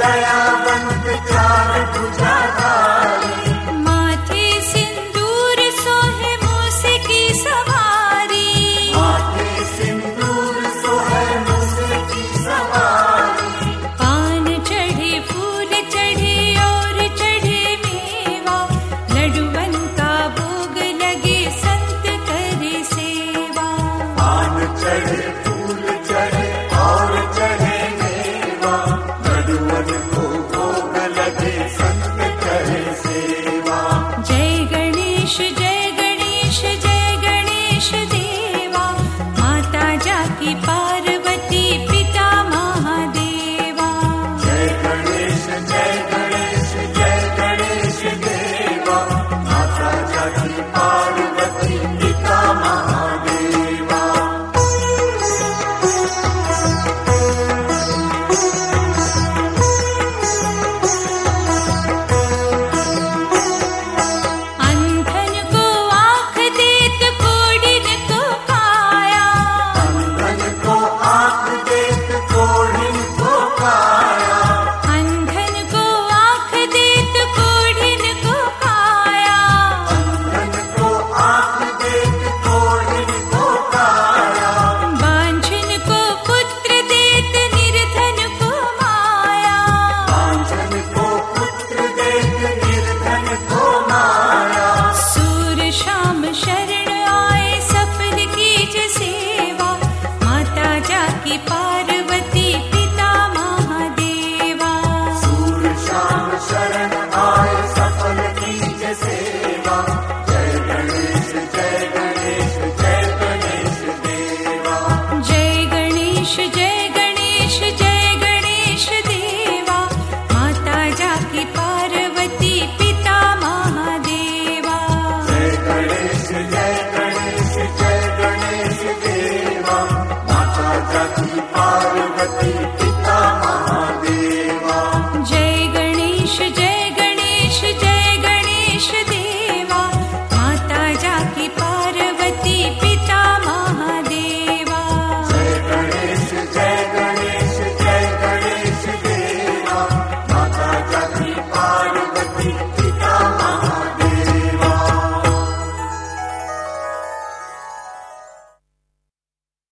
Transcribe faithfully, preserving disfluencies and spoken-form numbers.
दयावंत चार भुजाधारी, माथे सिंदूर सोहे मूसे की सवारी, माथे सिंदूर सोहे मूसे की सवारी, पान चढ़े फूल चढ़े और चढ़े मेवा, लड्डुवन का भोग लगे संत करे सेवा। पान चढ़े फूल चढ़े और चढ़े मेवा, लड्डुवन को भोग लगे संत करे सेवा। जय गणेश जय गणेश जय गणेश देवा, माता जाकी पार्वती पिता महादेवा। जय गणेश जय गणेश जय गणेश देवा, माता जाकी पार्वती पिता महादेवा। अंधन को आँख देत कोढ़िन को काया, अंधन को आँख देत कोढ़िन को काया, अंधन को आँख देत कोढ़िन को काया, अंधन को आँख देत कोढ़िन को काया, बांझन को पुत्र देत निर्धन को माया, बांझन को पुत्र देत निर्धन को माया। सूर शाम शरण आए सफल कीज सेवा, माता जाकी पार